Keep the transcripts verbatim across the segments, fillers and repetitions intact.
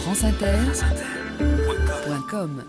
France Inter point com.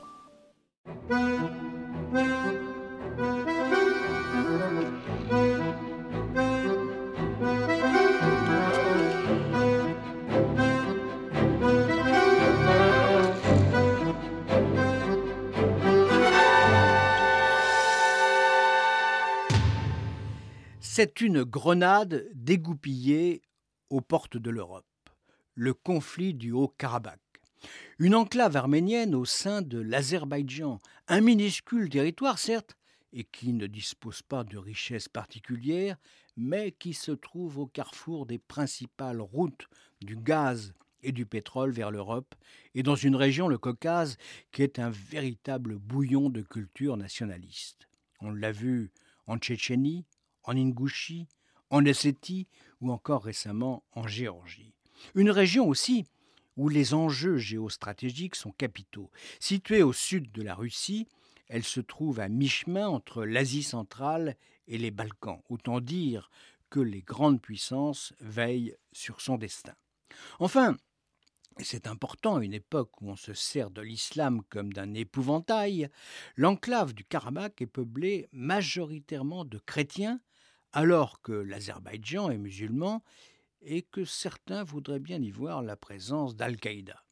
C'est une grenade dégoupillée aux portes de l'Europe, le conflit du Haut-Karabakh. Une enclave arménienne au sein de l'Azerbaïdjan, un minuscule territoire certes, et qui ne dispose pas de richesses particulières, mais qui se trouve au carrefour des principales routes du gaz et du pétrole vers l'Europe, et dans une région, le Caucase, qui est un véritable bouillon de culture nationaliste. On l'a vu en Tchétchénie, en Ingouchie, en Ossétie ou encore récemment en Géorgie. Une région aussi où les enjeux géostratégiques sont capitaux. Située au sud de la Russie, elle se trouve à mi-chemin entre l'Asie centrale et les Balkans. Autant dire que les grandes puissances veillent sur son destin. Enfin, et c'est important à une époque où on se sert de l'islam comme d'un épouvantail, l'enclave du Karabakh est peuplée majoritairement de chrétiens, alors que l'Azerbaïdjan est musulman et que certains voudraient bien y voir la présence d'Al-Qaïda.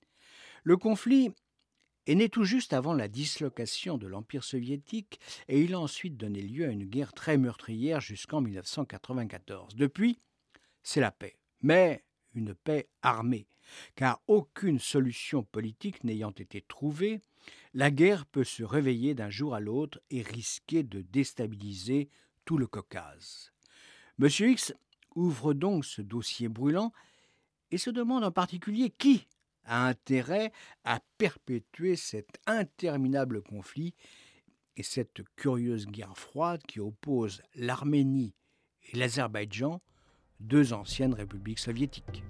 Le conflit est né tout juste avant la dislocation de l'Empire soviétique et il a ensuite donné lieu à une guerre très meurtrière jusqu'en dix-neuf cent quatre-vingt-quatorze. Depuis, c'est la paix, mais une paix armée, car aucune solution politique n'ayant été trouvée, la guerre peut se réveiller d'un jour à l'autre et risquer de déstabiliser tout le Caucase. Monsieur X ouvre donc ce dossier brûlant et se demande en particulier qui a intérêt à perpétuer cet interminable conflit et cette curieuse guerre froide qui oppose l'Arménie et l'Azerbaïdjan, deux anciennes républiques soviétiques.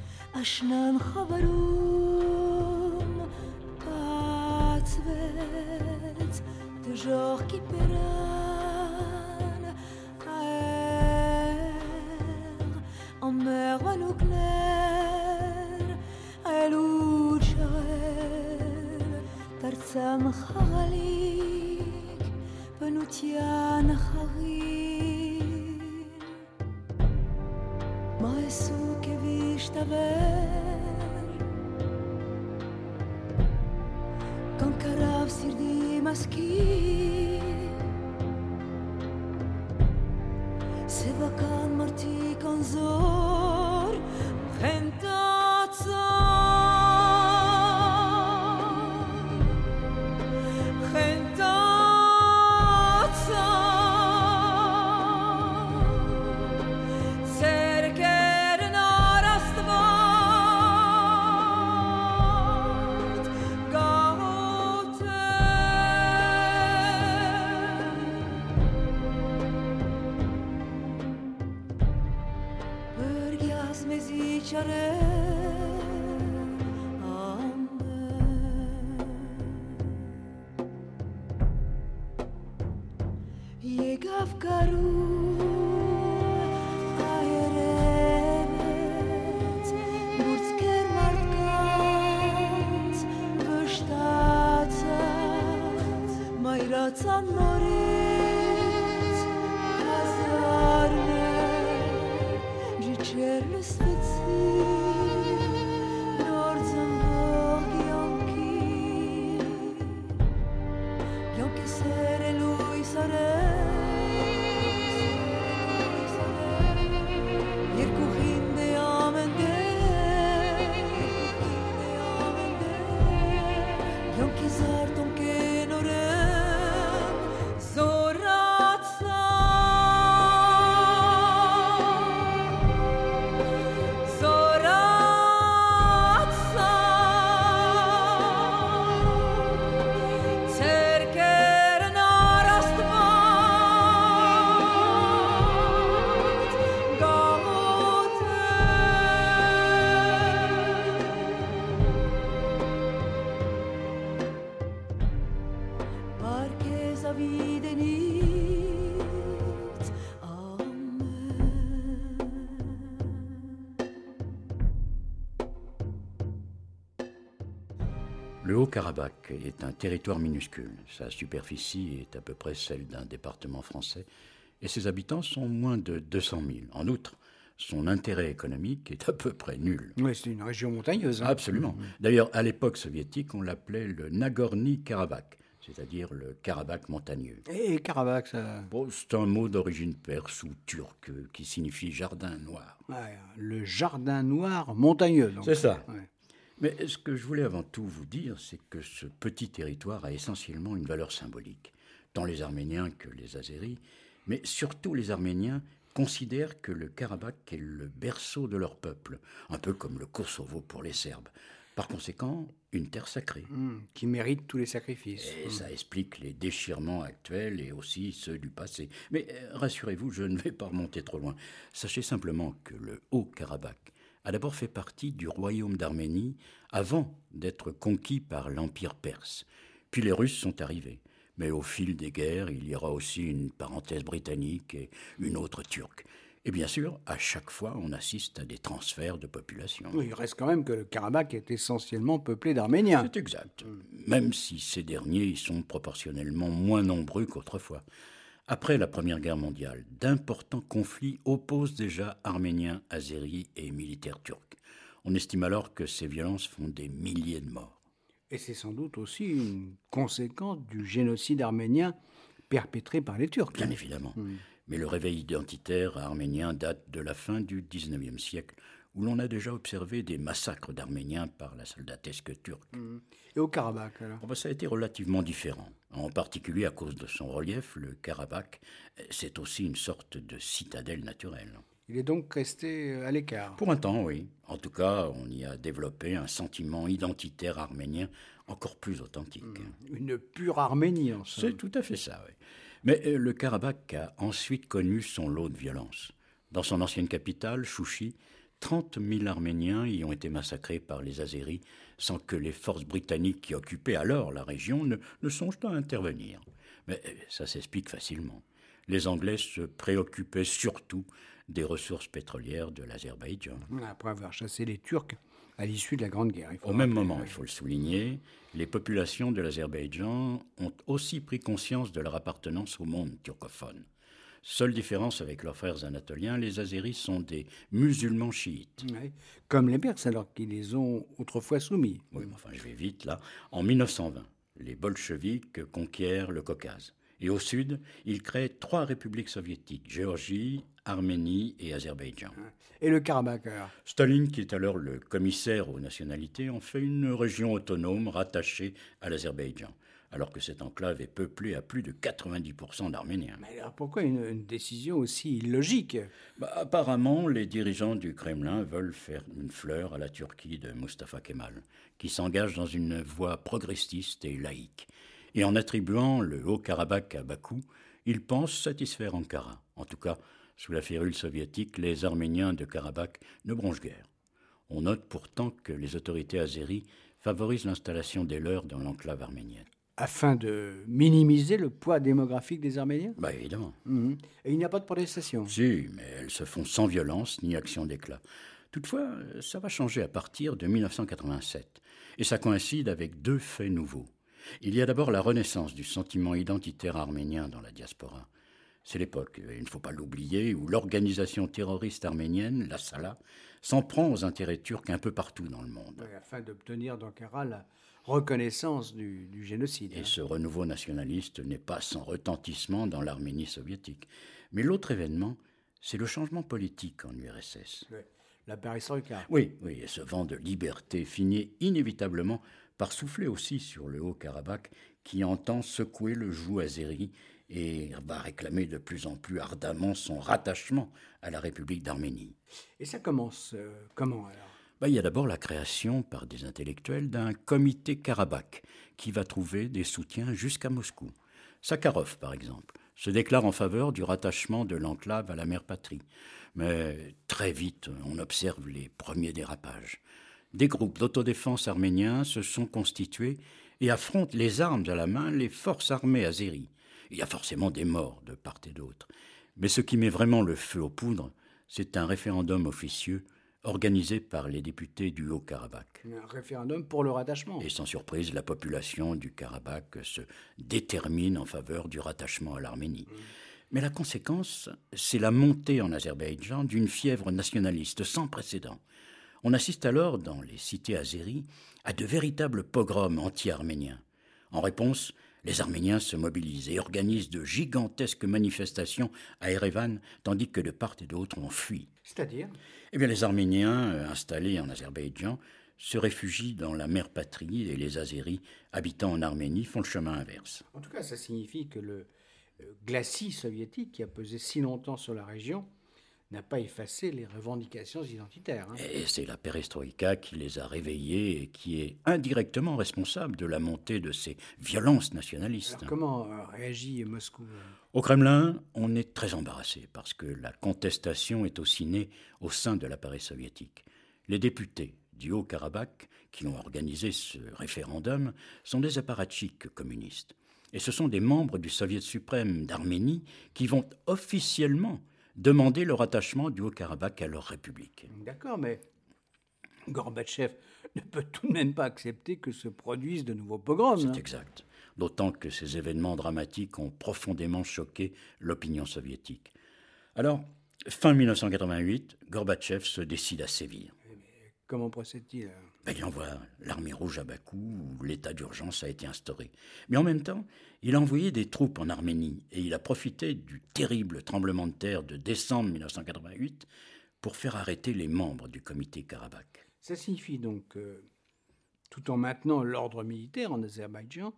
Quand carav sirdi maski Sevakan marti kanzor Khentaza Khentaza Serker narastvat Gahote Börgyaz mezi çare Yegavkaru ayremet Burzker martkant Vështacat Majracan morit Hazarne Gjyqer në svetësi Le Haut-Karabakh est un territoire minuscule. Sa superficie est à peu près celle d'un département français et ses habitants sont moins de deux cent mille. En outre, son intérêt économique est à peu près nul. Oui, c'est une région montagneuse. Hein. Absolument. D'ailleurs, à l'époque soviétique, on l'appelait le Nagorny-Karabakh, c'est-à-dire le Karabakh montagneux. Et Karabakh, ça... Bon, c'est un mot d'origine perse ou turque qui signifie jardin noir. Ouais, le jardin noir montagneux. Donc. C'est ça. Ouais. Mais ce que je voulais avant tout vous dire, c'est que ce petit territoire a essentiellement une valeur symbolique. Tant les Arméniens que les Azéris, mais surtout les Arméniens, considèrent que le Karabakh est le berceau de leur peuple, un peu comme le Kosovo pour les Serbes. Par conséquent, une terre sacrée. Mmh, qui mérite tous les sacrifices. Et mmh. ça explique les déchirements actuels et aussi ceux du passé. Mais euh, rassurez-vous, je ne vais pas remonter trop loin. Sachez simplement que le Haut-Karabakh a d'abord fait partie du royaume d'Arménie avant d'être conquis par l'Empire perse. Puis les Russes sont arrivés. Mais au fil des guerres, il y aura aussi une parenthèse britannique et une autre turque. Et bien sûr, à chaque fois, on assiste à des transferts de population. Oui, il reste quand même que le Karabakh est essentiellement peuplé d'Arméniens. C'est exact, même si ces derniers y sont proportionnellement moins nombreux qu'autrefois. Après la Première Guerre mondiale, d'importants conflits opposent déjà Arméniens, Azéris et militaires turcs. On estime alors que ces violences font des milliers de morts. Et c'est sans doute aussi une conséquence du génocide arménien perpétré par les Turcs. Bien évidemment. Mmh. Mais le réveil identitaire arménien date de la fin du dix-neuvième siècle, où l'on a déjà observé des massacres d'Arméniens par la soldatesque turque. Mmh. Et au Karabakh, alors ? Bon, ben, ça a été relativement différent. En particulier à cause de son relief, le Karabakh, c'est aussi une sorte de citadelle naturelle. Il est donc resté à l'écart. Pour un temps, oui. En tout cas, on y a développé un sentiment identitaire arménien encore plus authentique. Mmh. Une pure Arménie, en somme. C'est tout à fait ça, oui. Mais euh, le Karabakh a ensuite connu son lot de violence. Dans son ancienne capitale, Chouchi, trente mille Arméniens y ont été massacrés par les Azéris sans que les forces britanniques qui occupaient alors la région ne, ne songent à intervenir. Mais ça s'explique facilement. Les Anglais se préoccupaient surtout des ressources pétrolières de l'Azerbaïdjan. Après avoir chassé les Turcs à l'issue de la Grande Guerre. Au même moment, il faut le souligner, les populations de l'Azerbaïdjan ont aussi pris conscience de leur appartenance au monde turcophone. Seule différence avec leurs frères anatoliens, les Azéris sont des musulmans chiites. Oui, comme les Perses, alors qu'ils les ont autrefois soumis. Oui, mais enfin, je vais vite, là. En mille neuf cent vingt, les bolcheviks conquièrent le Caucase. Et au sud, ils créent trois républiques soviétiques, Géorgie, Arménie et Azerbaïdjan. Et le Karabakh, alors ? Staline, qui est alors le commissaire aux nationalités, en fait une région autonome rattachée à l'Azerbaïdjan, alors que cette enclave est peuplée à plus de quatre-vingt-dix pour cent d'Arméniens. Mais alors pourquoi une, une décision aussi illogique ? Bah, apparemment, les dirigeants du Kremlin veulent faire une fleur à la Turquie de Mustafa Kemal, qui s'engage dans une voie progressiste et laïque. Et en attribuant le Haut-Karabakh à Bakou, ils pensent satisfaire Ankara. En tout cas, sous la férule soviétique, les Arméniens de Karabakh ne bronchent guère. On note pourtant que les autorités azéries favorisent l'installation des leurs dans l'enclave arménienne. Afin de minimiser le poids démographique des Arméniens ? Bah évidemment. Mmh. Et il n'y a pas de protestation ? Si, mais elles se font sans violence ni action d'éclat. Toutefois, ça va changer à partir de mille neuf cent quatre-vingt-sept. Et ça coïncide avec deux faits nouveaux. Il y a d'abord la renaissance du sentiment identitaire arménien dans la diaspora. C'est l'époque, il ne faut pas l'oublier, où l'organisation terroriste arménienne, la Sala, s'en prend aux intérêts turcs un peu partout dans le monde. Oui, afin d'obtenir d'Ankara la reconnaissance du, du génocide. Et hein. ce renouveau nationaliste n'est pas sans retentissement dans l'Arménie soviétique. Mais l'autre événement, c'est le changement politique en U R S S. Oui, la perestroïka. Oui, oui, et ce vent de liberté finit inévitablement par souffler aussi sur le Haut-Karabakh, qui entend secouer le joug azéri et va réclamer de plus en plus ardemment son rattachement à la République d'Arménie. Et ça commence euh, comment alors ? Ben, il y a d'abord la création par des intellectuels d'un comité Karabakh qui va trouver des soutiens jusqu'à Moscou. Sakharov, par exemple, se déclare en faveur du rattachement de l'enclave à la mère patrie. Mais très vite, on observe les premiers dérapages. Des groupes d'autodéfense arméniens se sont constitués et affrontent les armes à la main les forces armées azéries. Il y a forcément des morts de part et d'autre. Mais ce qui met vraiment le feu aux poudres, c'est un référendum officieux organisé par les députés du Haut-Karabakh. Un référendum pour le rattachement. Et sans surprise, la population du Karabakh se détermine en faveur du rattachement à l'Arménie. Mmh. Mais la conséquence, c'est la montée en Azerbaïdjan d'une fièvre nationaliste sans précédent. On assiste alors, dans les cités azéries, à de véritables pogroms anti-arméniens. En réponse, les Arméniens se mobilisent et organisent de gigantesques manifestations à Erevan, tandis que de part et d'autre on fuit. C'est-à-dire ? Eh bien, les Arméniens, euh, installés en Azerbaïdjan, se réfugient dans la mère patrie et les Azéris, habitant en Arménie, font le chemin inverse. En tout cas, ça signifie que le euh, glacis soviétique qui a pesé si longtemps sur la région n'a pas effacé les revendications identitaires. Hein. Et c'est la perestroïka qui les a réveillés et qui est indirectement responsable de la montée de ces violences nationalistes. Alors comment euh, réagit Moscou ? Au Kremlin, on est très embarrassé parce que la contestation est aussi née au sein de l'appareil soviétique. Les députés du Haut-Karabakh qui ont organisé ce référendum sont des apparatchiks communistes. Et ce sont des membres du Soviet suprême d'Arménie qui vont officiellement demander le rattachement du Haut-Karabakh à leur république. D'accord, mais Gorbatchev ne peut tout de même pas accepter que se produisent de nouveaux pogroms. C'est hein. exact. D'autant que ces événements dramatiques ont profondément choqué l'opinion soviétique. Alors, fin dix-neuf cent quatre-vingt-huit, Gorbatchev se décide à sévir. Mais comment procède-t-il ? Ben, il envoie l'armée rouge à Bakou, où l'état d'urgence a été instauré. Mais en même temps, il a envoyé des troupes en Arménie et il a profité du terrible tremblement de terre de décembre dix-neuf cent quatre-vingt-huit pour faire arrêter les membres du comité Karabakh. Ça signifie donc que, tout en maintenant l'ordre militaire en Azerbaïdjan,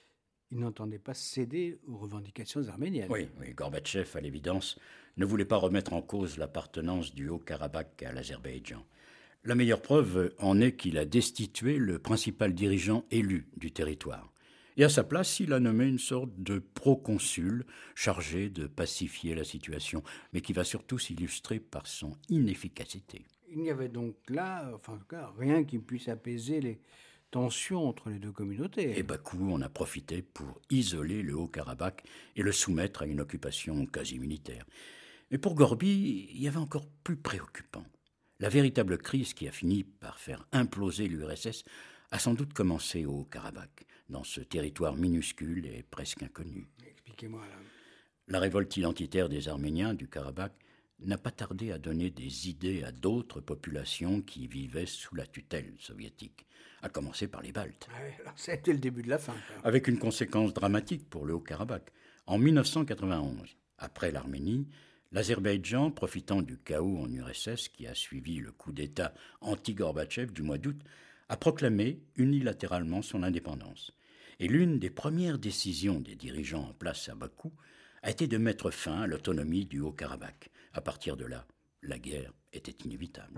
il n'entendait pas céder aux revendications arméniennes. Oui, oui, Gorbatchev, à l'évidence, ne voulait pas remettre en cause l'appartenance du Haut-Karabakh à l'Azerbaïdjan. La meilleure preuve en est qu'il a destitué le principal dirigeant élu du territoire. Et à sa place, il a nommé une sorte de proconsul chargé de pacifier la situation, mais qui va surtout s'illustrer par son inefficacité. Il n'y avait donc là, enfin en tout cas, rien qui puisse apaiser les tensions entre les deux communautés. Et Bakou en a profité pour isoler le Haut-Karabakh et le soumettre à une occupation quasi militaire. Mais pour Gorby, il y avait encore plus préoccupant. La véritable crise qui a fini par faire imploser l'U R S S a sans doute commencé au Haut-Karabakh, dans ce territoire minuscule et presque inconnu. Expliquez-moi là. La révolte identitaire des Arméniens du Karabakh n'a pas tardé à donner des idées à d'autres populations qui vivaient sous la tutelle soviétique, à commencer par les Baltes. Ah oui, alors ça a été le début de la fin. Quoi. Avec une conséquence dramatique pour le Haut-Karabakh. En dix-neuf cent quatre-vingt-onze, après l'Arménie, l'Azerbaïdjan, profitant du chaos en U R S S qui a suivi le coup d'État anti-Gorbatchev du mois d'août, a proclamé unilatéralement son indépendance. Et l'une des premières décisions des dirigeants en place à Bakou a été de mettre fin à l'autonomie du Haut-Karabakh. À partir de là, la guerre était inévitable.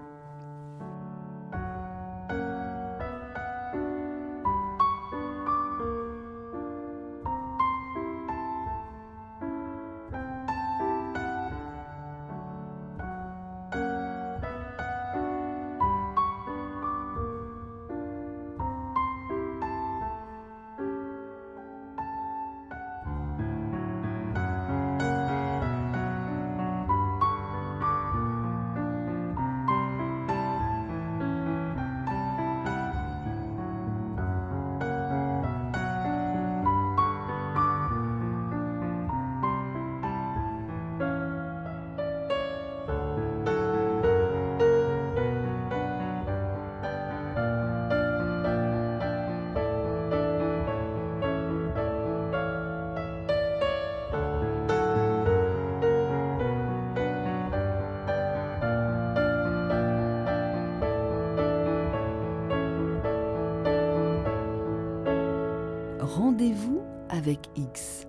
Rendez-vous avec X.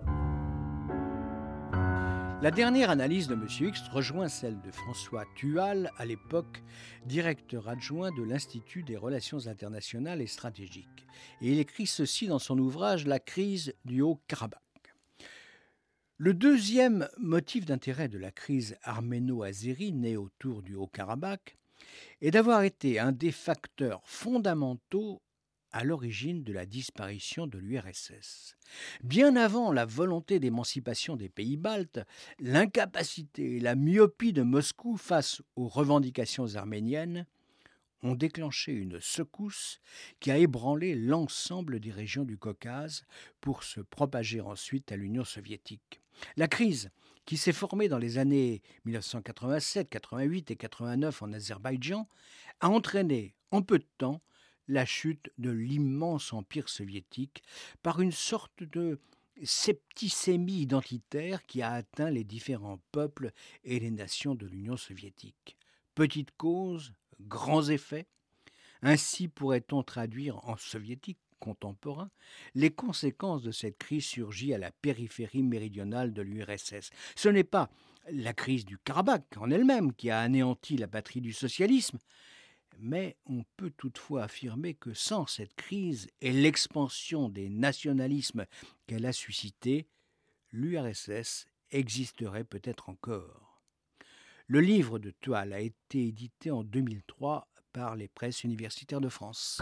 La dernière analyse de M. X rejoint celle de François Thual, à l'époque directeur adjoint de l'Institut des relations internationales et stratégiques. Et il écrit ceci dans son ouvrage « La crise du Haut-Karabakh ». Le deuxième motif d'intérêt de la crise arméno-azérie née autour du Haut-Karabakh est d'avoir été un des facteurs fondamentaux à l'origine de la disparition de l'U R S S. Bien avant la volonté d'émancipation des pays baltes, l'incapacité et la myopie de Moscou face aux revendications arméniennes ont déclenché une secousse qui a ébranlé l'ensemble des régions du Caucase pour se propager ensuite à l'Union soviétique. La crise qui s'est formée dans les années mille neuf cent quatre-vingt-sept, quatre-vingt-huit et quatre-vingt-neuf en Azerbaïdjan a entraîné en peu de temps la chute de l'immense empire soviétique par une sorte de septicémie identitaire qui a atteint les différents peuples et les nations de l'Union soviétique. Petite cause, grands effets. Ainsi pourrait-on traduire en soviétique contemporain les conséquences de cette crise surgie à la périphérie méridionale de l'U R S S. Ce n'est pas la crise du Karabakh en elle-même qui a anéanti la patrie du socialisme, mais on peut toutefois affirmer que sans cette crise et l'expansion des nationalismes qu'elle a suscité, l'U R S S existerait peut-être encore. Le livre de Toile a été édité en deux mille trois par les presses universitaires de France.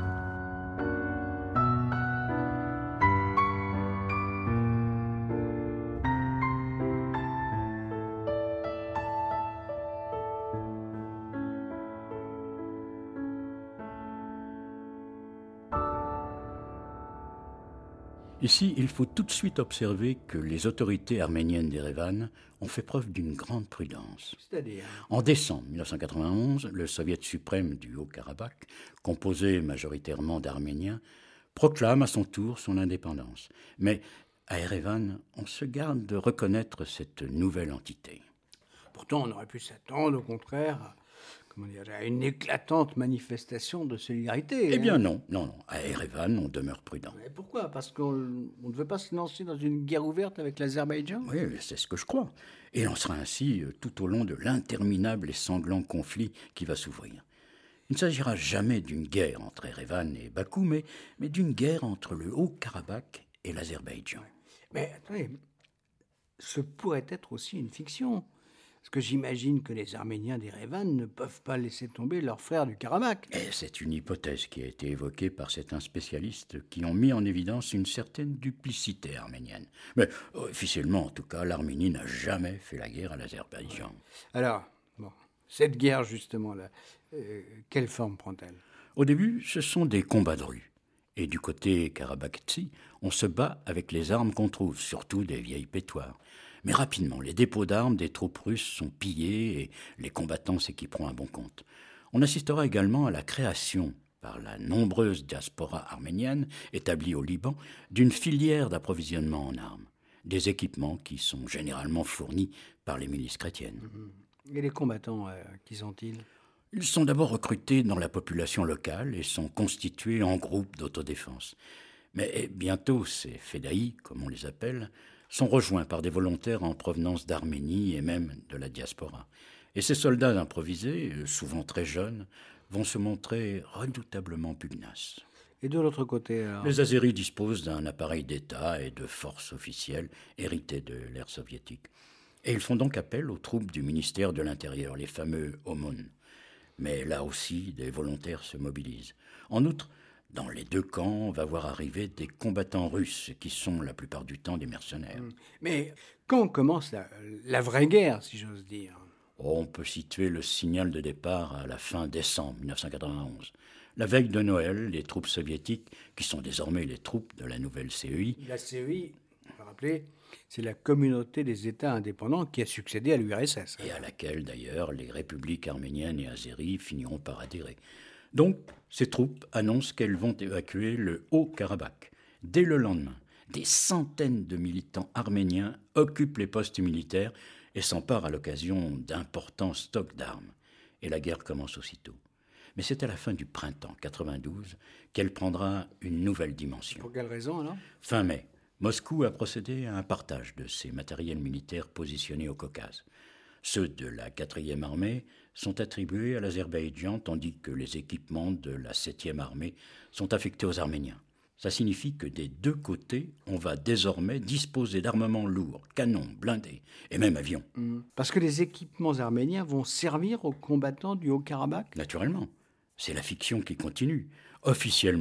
Ici, il faut tout de suite observer que les autorités arméniennes d'Erevan ont fait preuve d'une grande prudence. C'est-à-dire ? En décembre mille neuf cent quatre-vingt-onze, le Soviet suprême du Haut-Karabakh, composé majoritairement d'Arméniens, proclame à son tour son indépendance. Mais à Erevan, on se garde de reconnaître cette nouvelle entité. Pourtant, on aurait pu s'attendre, au contraire, à, comment dire, à une éclatante manifestation de solidarité. Eh hein. bien non, non, non. À Erevan, on demeure prudent. Mais pourquoi ? Parce qu'on on ne veut pas se lancer dans une guerre ouverte avec l'Azerbaïdjan ? Oui, c'est ce que je crois. Et on sera ainsi euh, tout au long de l'interminable et sanglant conflit qui va s'ouvrir. Il ne s'agira jamais d'une guerre entre Erevan et Bakou, mais, mais d'une guerre entre le Haut-Karabakh et l'Azerbaïdjan. Mais attendez, ce pourrait être aussi une fiction. Parce que j'imagine que les Arméniens d'Erevan ne peuvent pas laisser tomber leurs frères du Karabakh. Et c'est une hypothèse qui a été évoquée par certains spécialistes qui ont mis en évidence une certaine duplicité arménienne. Mais officiellement, en tout cas, l'Arménie n'a jamais fait la guerre à l'Azerbaïdjan. Alors, bon, cette guerre justement, là, euh, quelle forme prend-elle ? Au début, ce sont des combats de rue. Et du côté karabakhtsi, on se bat avec les armes qu'on trouve, surtout des vieilles pétoires. Mais rapidement, les dépôts d'armes des troupes russes sont pillés et les combattants s'équiperont à bon compte. On assistera également à la création, par la nombreuse diaspora arménienne établie au Liban, d'une filière d'approvisionnement en armes. Des équipements qui sont généralement fournis par les milices chrétiennes. Et les combattants, euh, qui sont-ils ? Ils sont d'abord recrutés dans la population locale et sont constitués en groupes d'autodéfense. Mais bientôt, ces fédaïs, comme on les appelle, sont rejoints par des volontaires en provenance d'Arménie et même de la diaspora. Et ces soldats improvisés, souvent très jeunes, vont se montrer redoutablement pugnaces. Et de l'autre côté, alors ? Les Azéris disposent d'un appareil d'État et de forces officielles héritées de l'ère soviétique. Et ils font donc appel aux troupes du ministère de l'Intérieur, les fameux OMON. Mais là aussi, des volontaires se mobilisent. En outre, dans les deux camps, on va voir arriver des combattants russes qui sont la plupart du temps des mercenaires. Mais quand commence la, la vraie guerre, si j'ose dire ? Oh, on peut situer le signal de départ à la fin décembre mille neuf cent quatre-vingt-onze. La veille de Noël, les troupes soviétiques, qui sont désormais les troupes de la nouvelle C E I... La C E I, on va rappeler, c'est la communauté des États indépendants qui a succédé à l'U R S S. Et à laquelle, d'ailleurs, les républiques arméniennes et azéries finiront par adhérer. Donc, ces troupes annoncent qu'elles vont évacuer le Haut-Karabakh. Dès le lendemain, des centaines de militants arméniens occupent les postes militaires et s'emparent à l'occasion d'importants stocks d'armes. Et la guerre commence aussitôt. Mais c'est à la fin du printemps quatre-vingt-douze qu'elle prendra une nouvelle dimension. Pour quelle raison, alors ? Fin mai, Moscou a procédé à un partage de ses matériels militaires positionnés au Caucase. Ceux de la quatrième armée sont attribués à l'Azerbaïdjan, tandis que les équipements de la septième armée sont affectés aux Arméniens. Ça signifie que des deux côtés, on va désormais disposer d'armements lourds, canons, blindés et même avions. Parce que les équipements arméniens vont servir aux combattants du Haut-Karabakh ? Naturellement, c'est la fiction qui continue. Officiellement,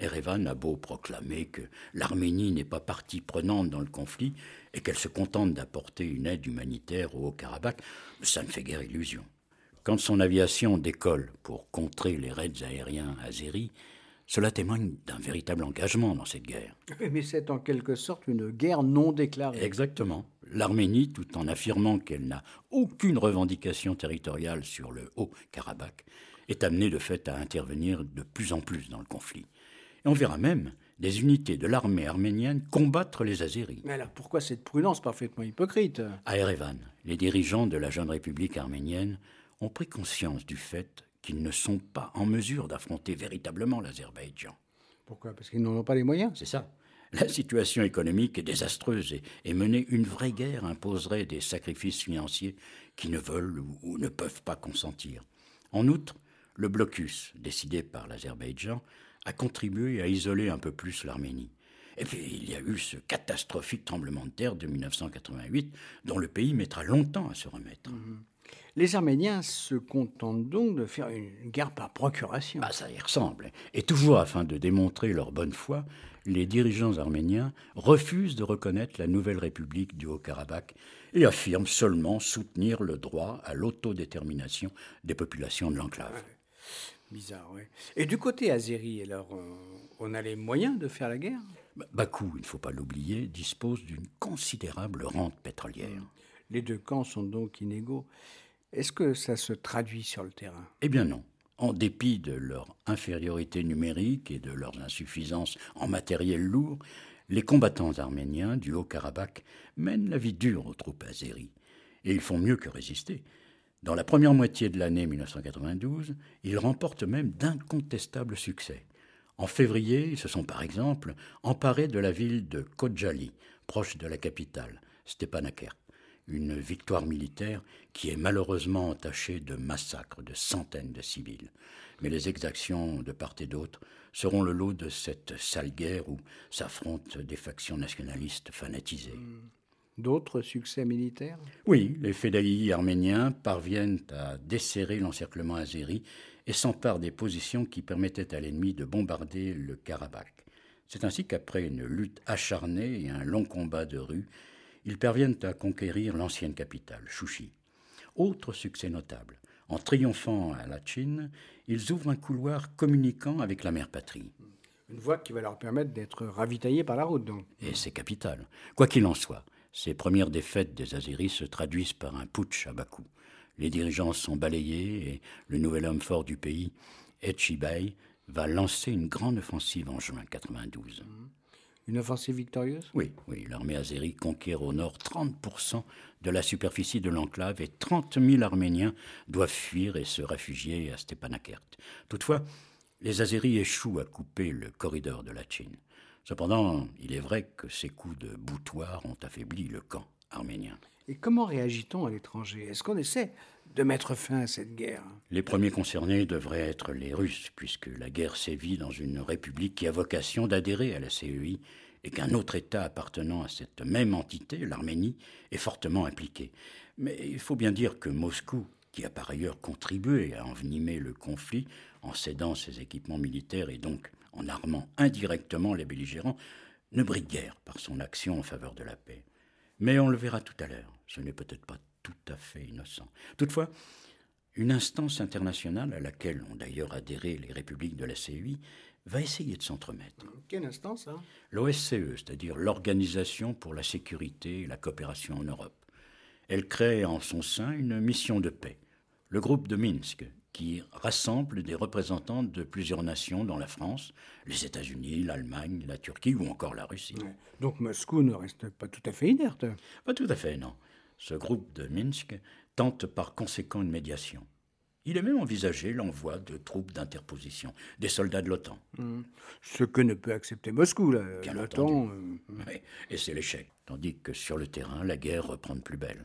Erevan a beau proclamer que l'Arménie n'est pas partie prenante dans le conflit et qu'elle se contente d'apporter une aide humanitaire au Haut-Karabakh, ça ne fait guère illusion. Quand son aviation décolle pour contrer les raids aériens azéris, cela témoigne d'un véritable engagement dans cette guerre. Mais c'est en quelque sorte une guerre non déclarée. Exactement. L'Arménie, tout en affirmant qu'elle n'a aucune revendication territoriale sur le Haut-Karabakh, est amenée de fait à intervenir de plus en plus dans le conflit. Et on verra même des unités de l'armée arménienne combattre les Azéris. Mais alors pourquoi cette prudence parfaitement hypocrite ? À Erevan, les dirigeants de la jeune République arménienne ont pris conscience du fait qu'ils ne sont pas en mesure d'affronter véritablement l'Azerbaïdjan. Pourquoi ? Parce qu'ils n'en ont pas les moyens. C'est ça. La situation économique est désastreuse et, et mener une vraie guerre imposerait des sacrifices financiers qui ne veulent ou, ou ne peuvent pas consentir. En outre, le blocus décidé par l'Azerbaïdjan a contribué à isoler un peu plus l'Arménie. Et puis il y a eu ce catastrophique tremblement de terre de mille neuf cent quatre-vingt-huit dont le pays mettra longtemps à se remettre. Mmh. Les Arméniens se contentent donc de faire une guerre par procuration. Bah, ça y ressemble. Et toujours afin de démontrer leur bonne foi, les dirigeants arméniens refusent de reconnaître la nouvelle république du Haut-Karabakh et affirment seulement soutenir le droit à l'autodétermination des populations de l'enclave. Ouais. Bizarre, oui. Et du côté azéri, alors, on a les moyens de faire la guerre ? Bakou, il ne faut pas l'oublier, dispose d'une considérable rente pétrolière. Les deux camps sont donc inégaux. Est-ce que ça se traduit sur le terrain ? Eh bien non. En dépit de leur infériorité numérique et de leurs insuffisances en matériel lourd, les combattants arméniens du Haut-Karabakh mènent la vie dure aux troupes azéries. Et ils font mieux que résister. Dans la première moitié de l'année mille neuf cent quatre-vingt-douze, ils remportent même d'incontestables succès. En février, ils se sont par exemple emparés de la ville de Khojaly, proche de la capitale, Stepanakert. Une victoire militaire qui est malheureusement entachée de massacres de centaines de civils. Mais les exactions de part et d'autre seront le lot de cette sale guerre où s'affrontent des factions nationalistes fanatisées. D'autres succès militaires ? Oui, les fédayis arméniens parviennent à desserrer l'encerclement azéri et s'emparent des positions qui permettaient à l'ennemi de bombarder le Karabakh. C'est ainsi qu'après une lutte acharnée et un long combat de rue, ils parviennent à conquérir l'ancienne capitale, Chouchi. Autre succès notable, en triomphant à Lachin, ils ouvrent un couloir communiquant avec la mère patrie. Une voie qui va leur permettre d'être ravitaillés par la route, donc. Et c'est capital. Quoi qu'il en soit, ces premières défaites des Azéris se traduisent par un putsch à Bakou. Les dirigeants sont balayés et le nouvel homme fort du pays, Etchibay, va lancer une grande offensive en juin quatre-vingt-douze. Une offensive victorieuse ? Oui, oui, l'armée azérie conquiert au nord trente pour cent de la superficie de l'enclave et trente mille Arméniens doivent fuir et se réfugier à Stepanakert. Toutefois, les Azéris échouent à couper le corridor de Lachin. Cependant, il est vrai que ces coups de boutoir ont affaibli le camp arménien. Et comment réagit-on à l'étranger ? Est-ce qu'on essaie de mettre fin à cette guerre ? Les premiers concernés devraient être les Russes, puisque la guerre sévit dans une république qui a vocation d'adhérer à la C E I et qu'un autre État appartenant à cette même entité, l'Arménie, est fortement impliqué. Mais il faut bien dire que Moscou, qui a par ailleurs contribué à envenimer le conflit en cédant ses équipements militaires et donc en armant indirectement les belligérants, ne brille guère par son action en faveur de la paix. Mais on le verra tout à l'heure, ce n'est peut-être pas tout à fait innocent. Toutefois, une instance internationale à laquelle ont d'ailleurs adhéré les républiques de la C E I va essayer de s'entremettre. Quelle instance, hein ? L'O S C E, c'est-à-dire l'Organisation pour la sécurité et la coopération en Europe. Elle crée en son sein une mission de paix, le groupe de Minsk, qui rassemble des représentants de plusieurs nations dont la France, les États-Unis, l'Allemagne, la Turquie ou encore la Russie. Ouais. Donc Moscou ne reste pas tout à fait inerte. Pas tout à fait, non. Ce groupe de Minsk tente par conséquent une médiation. Il est même envisagé l'envoi de troupes d'interposition, des soldats de l'OTAN. Mmh. Ce que ne peut accepter Moscou, là. Bien l'OTAN. entendu. Euh... Oui, et c'est l'échec. Tandis que sur le terrain, la guerre reprend de plus belle.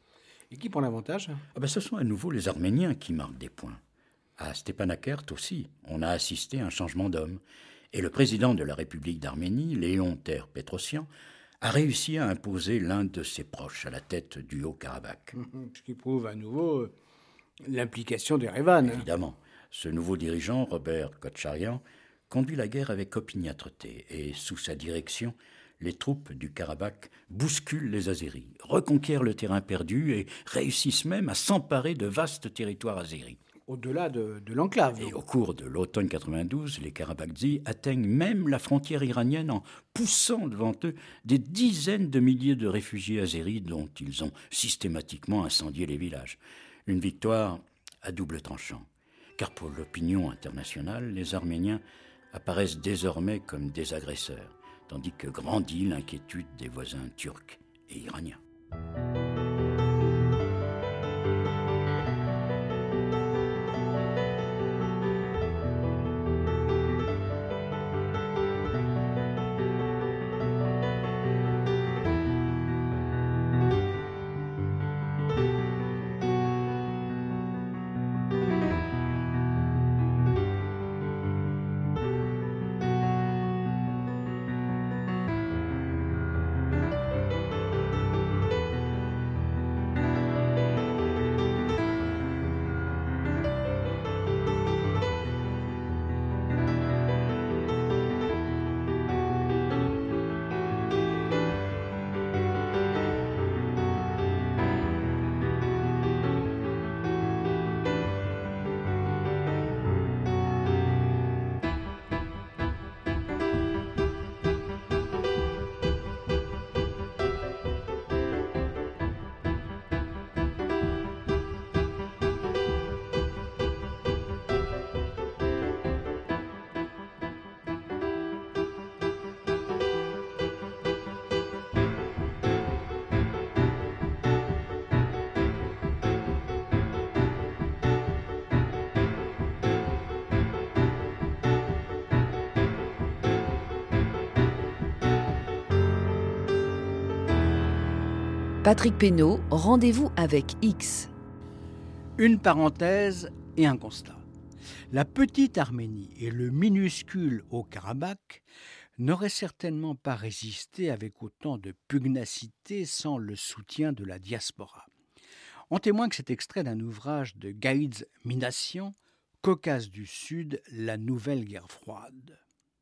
Et qui prend l'avantage ? Ah ben, ce sont à nouveau les Arméniens qui marquent des points. À Stepanakert aussi, on a assisté à un changement d'homme. Et le président de la République d'Arménie, Léon Ter-Petrosyan, a réussi à imposer l'un de ses proches à la tête du Haut-Karabakh. Mmh. Ce qui prouve à nouveau euh, l'implication d'Erevan. Évidemment, ce nouveau dirigeant, Robert Kotcharyan, conduit la guerre avec opiniâtreté et, sous sa direction, les troupes du Karabakh bousculent les Azéris, reconquièrent le terrain perdu et réussissent même à s'emparer de vastes territoires azéris. Au-delà de, de l'enclave. Et au cours de l'automne quatre-vingt-douze, les Karabakhdis atteignent même la frontière iranienne en poussant devant eux des dizaines de milliers de réfugiés azéris dont ils ont systématiquement incendié les villages. Une victoire à double tranchant, car pour l'opinion internationale, les Arméniens apparaissent désormais comme des agresseurs, tandis que grandit l'inquiétude des voisins turcs et iraniens. Patrick Pénaud, rendez-vous avec X. Une parenthèse et un constat. La petite Arménie et le minuscule Haut-Karabakh n'auraient certainement pas résisté avec autant de pugnacité sans le soutien de la diaspora. En témoigne cet extrait d'un ouvrage de Gaïdz Minassian, Caucase du Sud, la nouvelle guerre froide.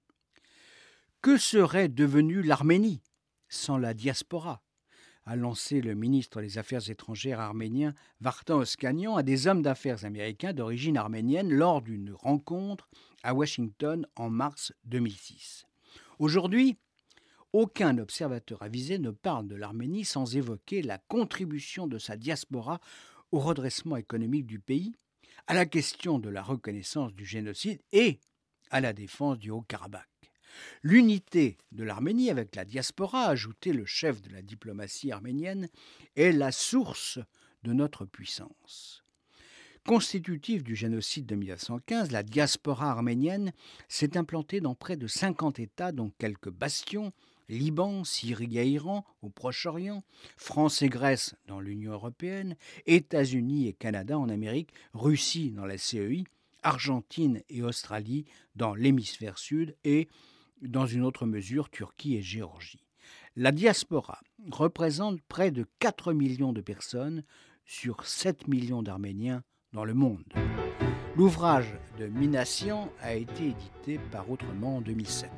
Que serait devenue l'Arménie sans la diaspora ? A lancé le ministre des Affaires étrangères arménien Vartan Oskanian à des hommes d'affaires américains d'origine arménienne lors d'une rencontre à Washington en mars deux mille six. Aujourd'hui, aucun observateur avisé ne parle de l'Arménie sans évoquer la contribution de sa diaspora au redressement économique du pays, à la question de la reconnaissance du génocide et à la défense du Haut-Karabakh. L'unité de l'Arménie avec la diaspora, a ajouté le chef de la diplomatie arménienne, est la source de notre puissance. Constitutive du génocide de mille neuf cent quinze, la diaspora arménienne s'est implantée dans près de cinquante États, dont quelques bastions, Liban, Syrie et Iran au Proche-Orient, France et Grèce dans l'Union européenne, États-Unis et Canada en Amérique, Russie dans la C E I, Argentine et Australie dans l'hémisphère sud et, dans une autre mesure, Turquie et Géorgie. La diaspora représente près de quatre millions de personnes sur sept millions d'Arméniens dans le monde. L'ouvrage de Minassian a été édité par Autrement en deux mille sept.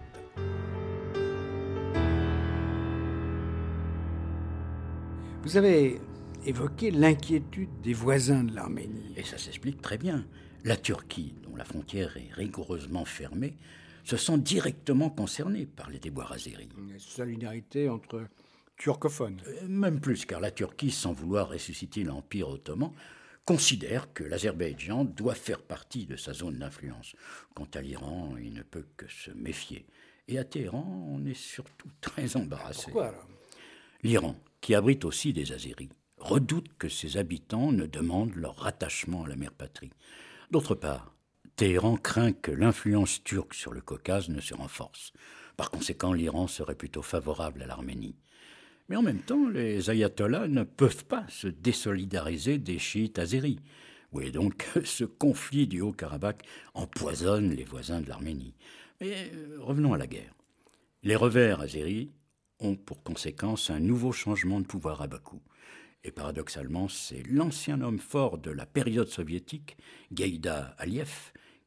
Vous avez évoqué l'inquiétude des voisins de l'Arménie. Et ça s'explique très bien. La Turquie, dont la frontière est rigoureusement fermée, se sent directement concernée par les déboires azéris. Une solidarité entre turcophones. Euh, même plus, car la Turquie, sans vouloir ressusciter l'Empire ottoman, considère que l'Azerbaïdjan doit faire partie de sa zone d'influence. Quant à l'Iran, il ne peut que se méfier. Et à Téhéran, on est surtout très embarrassé. Pourquoi alors ? L'Iran, qui abrite aussi des Azéris, redoute que ses habitants ne demandent leur rattachement à la mère patrie. D'autre part, Téhéran craint que l'influence turque sur le Caucase ne se renforce. Par conséquent, l'Iran serait plutôt favorable à l'Arménie. Mais en même temps, les ayatollahs ne peuvent pas se désolidariser des chiites azéris. Vous voyez donc que ce conflit du Haut-Karabakh empoisonne les voisins de l'Arménie. Mais revenons à la guerre. Les revers azéris ont pour conséquence un nouveau changement de pouvoir à Bakou. Et paradoxalement, c'est l'ancien homme fort de la période soviétique, Gaïda Aliyev,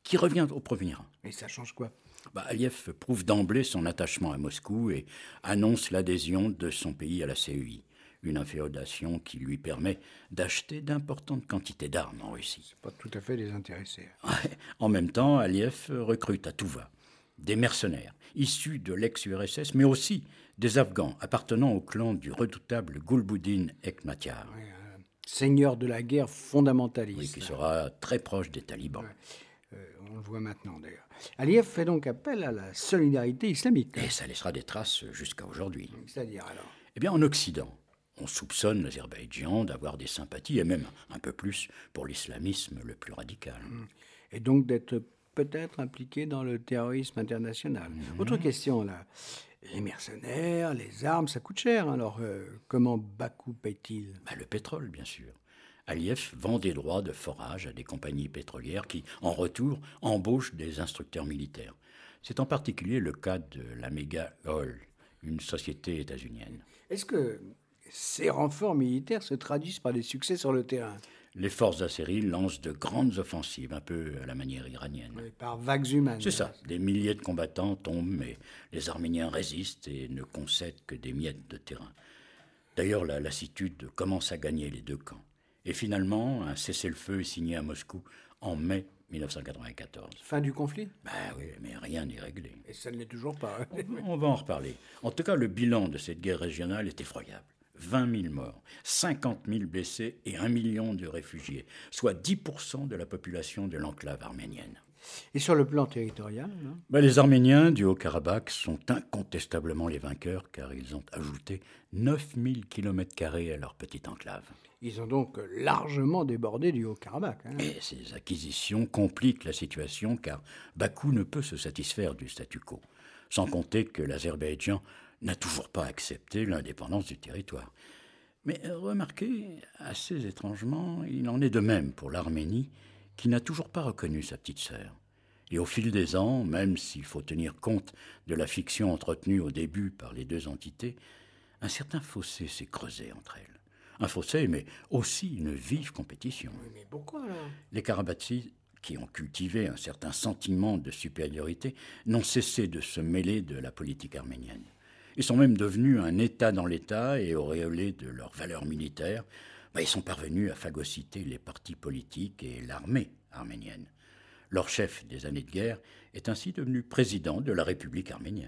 qui revient au premier rang. Et ça change quoi? Bah, Aliyev prouve d'emblée son attachement à Moscou et annonce l'adhésion de son pays à la C E I, une inféodation qui lui permet d'acheter d'importantes quantités d'armes en Russie. Pas tout à fait désintéressé. Ouais. En même temps, Aliyev recrute à tout va des mercenaires issus de l'ex-U R S S, mais aussi des Afghans appartenant au clan du redoutable Gulbuddin Hekmatyar, Ouais, euh, seigneur de la guerre fondamentaliste. oui, qui sera très proche des talibans. Ouais. Euh, on le voit maintenant d'ailleurs. Aliyev fait donc appel à la solidarité islamique. Et ça laissera des traces jusqu'à aujourd'hui. C'est-à-dire alors? Eh bien, en Occident, on soupçonne l'Azerbaïdjan d'avoir des sympathies, et même un peu plus, pour l'islamisme le plus radical. Et donc d'être peut-être impliqué dans le terrorisme international. Mmh. Autre question là. Les mercenaires, les armes, ça coûte cher. Alors euh, comment Bakou paye-t-il? Bah, le pétrole, bien sûr. Aliyev vend des droits de forage à des compagnies pétrolières qui, en retour, embauchent des instructeurs militaires. C'est en particulier le cas de la Mega Oil, une société états-unienne. Est-ce que ces renforts militaires se traduisent par des succès sur le terrain? Les forces azéries lancent de grandes offensives, un peu à la manière iranienne. Oui, par vagues humaines. C'est ça, des milliers de combattants tombent, mais les Arméniens résistent et ne concèdent que des miettes de terrain. D'ailleurs, la lassitude commence à gagner les deux camps. Et finalement, un cessez-le-feu est signé à Moscou en mai mille neuf cent quatre-vingt-quatorze. Fin du conflit? Ben oui, mais rien n'est réglé. Et ça ne l'est toujours pas. hein. On va en reparler. En tout cas, le bilan de cette guerre régionale est effroyable. vingt mille morts, cinquante mille blessés et un million de réfugiés, soit dix pour cent de la population de l'enclave arménienne. Et sur le plan territorial hein? Ben, les Arméniens du Haut-Karabakh sont incontestablement les vainqueurs car ils ont ajouté neuf mille kilomètres carrés à leur petite enclave. Ils ont donc largement débordé du Haut-Karabakh. hein. Et ces acquisitions compliquent la situation car Bakou ne peut se satisfaire du statu quo. Sans compter que l'Azerbaïdjan n'a toujours pas accepté l'indépendance du territoire. Mais remarquez, assez étrangement, il en est de même pour l'Arménie, qui n'a toujours pas reconnu sa petite sœur. Et au fil des ans, même s'il faut tenir compte de la fiction entretenue au début par les deux entités, un certain fossé s'est creusé entre elles. Un fossé, mais aussi une vive compétition. Oui, mais pourquoi là? Les Karabatsis, qui ont cultivé un certain sentiment de supériorité, n'ont cessé de se mêler de la politique arménienne. Ils sont même devenus un État dans l'État et auréolés de leurs valeurs militaires, bah, ils sont parvenus à phagocyter les partis politiques et l'armée arménienne. Leur chef des années de guerre est ainsi devenu président de la République arménienne.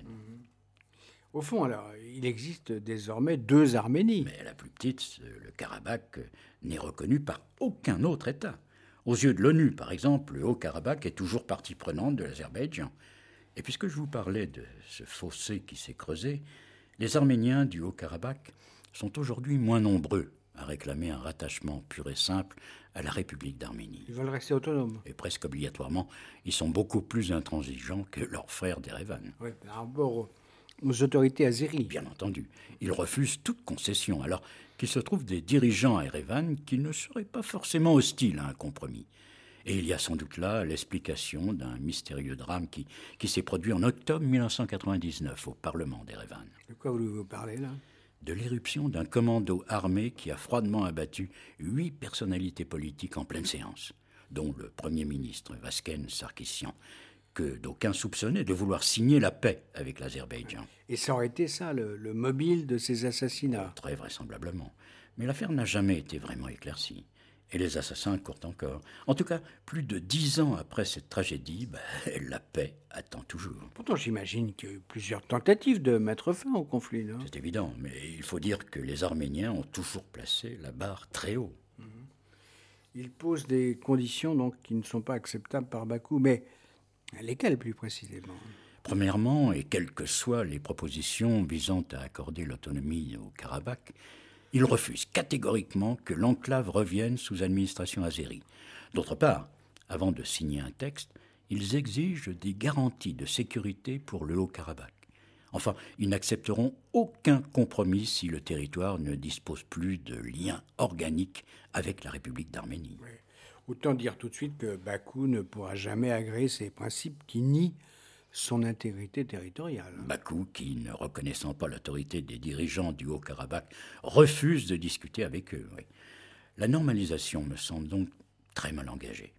Au fond, alors, il existe désormais deux Arménies. Mais la plus petite, le Karabakh, n'est reconnu par aucun autre État. Aux yeux de l'ONU, par exemple, le Haut-Karabakh est toujours partie prenante de l'Azerbaïdjan. Et puisque je vous parlais de ce fossé qui s'est creusé, les Arméniens du Haut-Karabakh sont aujourd'hui moins nombreux à réclamer un rattachement pur et simple à la République d'Arménie. Ils veulent rester autonomes. Et presque obligatoirement, ils sont beaucoup plus intransigeants que leurs frères d'Erevan. Oui, par rapport aux, aux autorités azéries. Bien entendu, ils refusent toute concession, alors qu'il se trouve des dirigeants à Erevan qui ne seraient pas forcément hostiles à un compromis. Et il y a sans doute là l'explication d'un mystérieux drame qui, qui s'est produit en octobre mille neuf cent quatre-vingt-dix-neuf au Parlement d'Erevan. De quoi voulez-vous parler là? De l'éruption d'un commando armé qui a froidement abattu huit personnalités politiques en pleine séance, dont le Premier ministre Vasken Sarkissian, que d'aucuns soupçonnaient de vouloir signer la paix avec l'Azerbaïdjan. Et ça aurait été ça, le, le mobile de ces assassinats. Très vraisemblablement. Mais l'affaire n'a jamais été vraiment éclaircie. Et les assassins courent encore. En tout cas, plus de dix ans après cette tragédie, ben, la paix attend toujours. Pourtant, j'imagine qu'il y a eu plusieurs tentatives de mettre fin au conflit, non? C'est évident, mais il faut dire que les Arméniens ont toujours placé la barre très haut. Ils posent des conditions donc, qui ne sont pas acceptables par Bakou, mais lesquelles plus précisément? Premièrement, et quelles que soient les propositions visant à accorder l'autonomie au Karabakh, ils refusent catégoriquement que l'enclave revienne sous administration azérie. D'autre part, avant de signer un texte, ils exigent des garanties de sécurité pour le Haut-Karabakh. Enfin, ils n'accepteront aucun compromis si le territoire ne dispose plus de liens organiques avec la République d'Arménie. Oui. Autant dire tout de suite que Bakou ne pourra jamais agréer ces principes qui nient son intégrité territoriale. Bakou, qui, ne reconnaissant pas l'autorité des dirigeants du Haut-Karabakh, refuse de discuter avec eux. Oui. La normalisation me semble donc très mal engagée.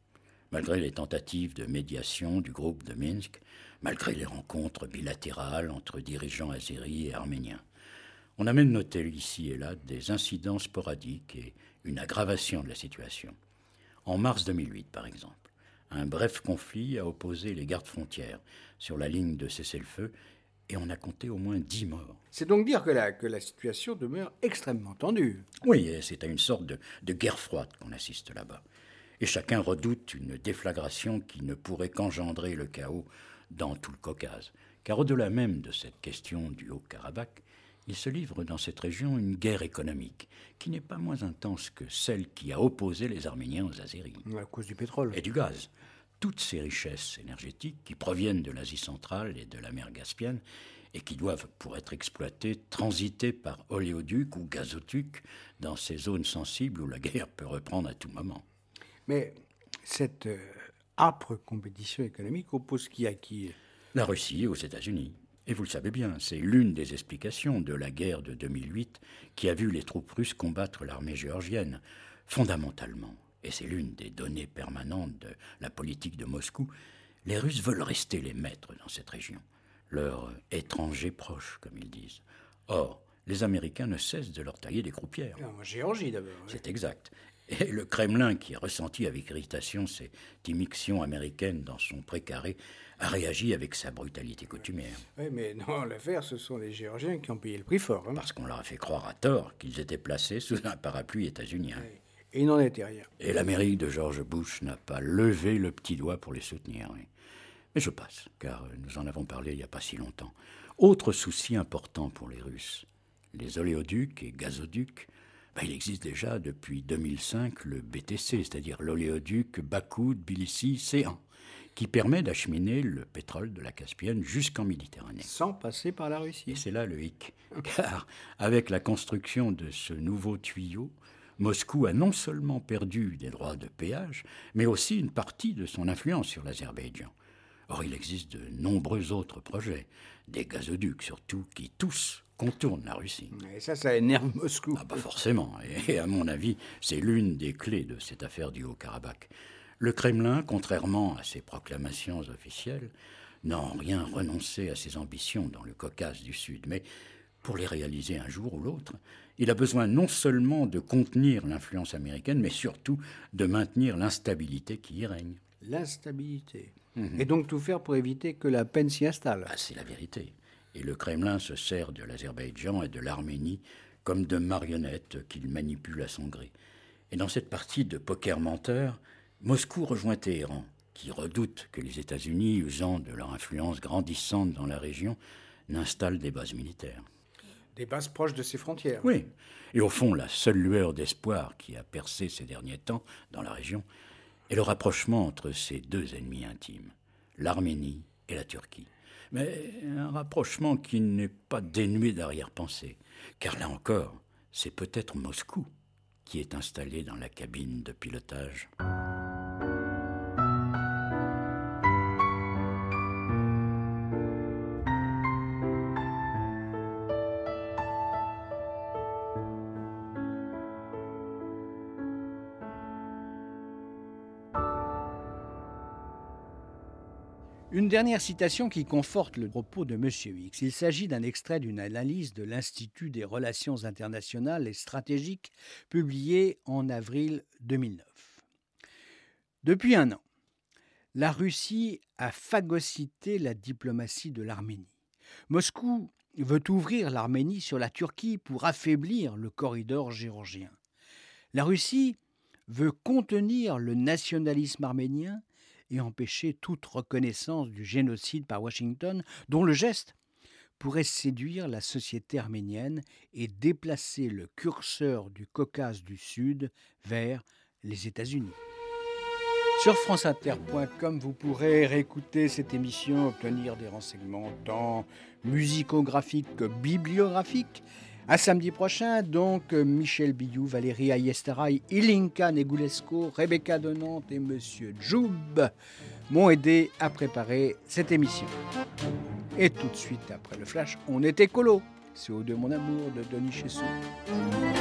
malgré les tentatives de médiation du groupe de Minsk, malgré les rencontres bilatérales entre dirigeants azéris et arméniens. On a même noté ici et là des incidents sporadiques et une aggravation de la situation. En mars deux mille huit, par exemple, un bref conflit a opposé les gardes-frontières sur la ligne de cessez-le-feu et on a compté au moins dix morts. C'est donc dire que la, que la situation demeure extrêmement tendue. Oui, et c'est à une sorte de, de guerre froide qu'on assiste là-bas. Et chacun redoute une déflagration qui ne pourrait qu'engendrer le chaos dans tout le Caucase. Car au-delà même de cette question du Haut-Karabakh, il se livre dans cette région une guerre économique qui n'est pas moins intense que celle qui a opposé les Arméniens aux Azéris. À cause du pétrole. Et du gaz. Toutes ces richesses énergétiques qui proviennent de l'Asie centrale et de la mer Caspienne et qui doivent, pour être exploitées, transiter par oléoduc ou gazoduc dans ces zones sensibles où la guerre peut reprendre à tout moment. Mais cette euh, âpre compétition économique oppose qui à qui? La Russie aux États-Unis. Et vous le savez bien, c'est l'une des explications de la guerre de deux mille huit qui a vu les troupes russes combattre l'armée géorgienne. Fondamentalement, et c'est l'une des données permanentes de la politique de Moscou, les Russes veulent rester les maîtres dans cette région, leurs étrangers proches, comme ils disent. Or, les Américains ne cessent de leur tailler des croupières. En Géorgie d'abord. Oui. C'est exact. Et le Kremlin, qui a ressenti avec irritation cette immixtion américaine dans son précaré, a réagi avec sa brutalité coutumière. Oui, mais dans l'affaire, ce sont les Géorgiens qui ont payé le prix fort. Hein. Parce qu'on leur a fait croire à tort qu'ils étaient placés sous un parapluie états-unien. Oui. Et il n'en était rien. Et l'Amérique de George Bush n'a pas levé le petit doigt pour les soutenir. Oui. Mais je passe, car nous en avons parlé il n'y a pas si longtemps. Autre souci important pour les Russes, les oléoducs et gazoducs. Ben, il existe déjà depuis deux mille cinq le B T C, c'est-à-dire l'oléoduc Bakou-Tbilissi-Ceyhan, qui permet d'acheminer le pétrole de la Caspienne jusqu'en Méditerranée. Sans passer par la Russie. Et c'est là le hic, car avec la construction de ce nouveau tuyau, Moscou a non seulement perdu des droits de péage, mais aussi une partie de son influence sur l'Azerbaïdjan. Or, il existe de nombreux autres projets, des gazoducs surtout, qui tous contournent la Russie. Et ça, ça énerve Moscou. Ah bah forcément, et à mon avis, c'est l'une des clés de cette affaire du Haut-Karabakh. Le Kremlin, contrairement à ses proclamations officielles, n'a en rien renoncé à ses ambitions dans le Caucase du Sud, mais pour les réaliser un jour ou l'autre, il a besoin non seulement de contenir l'influence américaine, mais surtout de maintenir l'instabilité qui y règne. L'instabilité. Mmh. Et donc tout faire pour éviter que la peine s'y installe. Ah, c'est la vérité. Et le Kremlin se sert de l'Azerbaïdjan et de l'Arménie comme de marionnettes qu'il manipule à son gré. Et dans cette partie de poker menteur, Moscou rejoint Téhéran, qui redoute que les États-Unis, usant de leur influence grandissante dans la région, n'installent des bases militaires. Des bases proches de ses frontières. Oui. Et au fond, la seule lueur d'espoir qui a percé ces derniers temps dans la région est le rapprochement entre ces deux ennemis intimes, l'Arménie et la Turquie. Mais un rapprochement qui n'est pas dénué d'arrière-pensée, car là encore, c'est peut-être Moscou qui est installé dans la cabine de pilotage. Une dernière citation qui conforte le propos de M. X. Il s'agit d'un extrait d'une analyse de l'Institut des relations internationales et stratégiques publiée en avril deux mille neuf. Depuis un an, la Russie a phagocyté la diplomatie de l'Arménie. Moscou veut ouvrir l'Arménie sur la Turquie pour affaiblir le corridor géorgien. La Russie veut contenir le nationalisme arménien et empêcher toute reconnaissance du génocide par Washington, dont le geste pourrait séduire la société arménienne et déplacer le curseur du Caucase du Sud vers les États-Unis. Sur france inter point com, vous pourrez réécouter cette émission, obtenir des renseignements tant musicographiques que bibliographiques. À samedi prochain, donc, Michel Billou, Valérie Ayestaraï, Ilinka Negulesco, Rebecca de Nantes et Monsieur Djoub m'ont aidé à préparer cette émission. Et tout de suite après le flash, on est écolo. C'est au de mon amour de Denis Chessou.